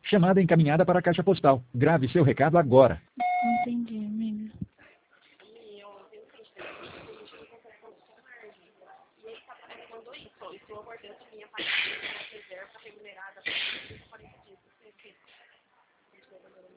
Chamada encaminhada para a caixa postal. Grave seu recado agora.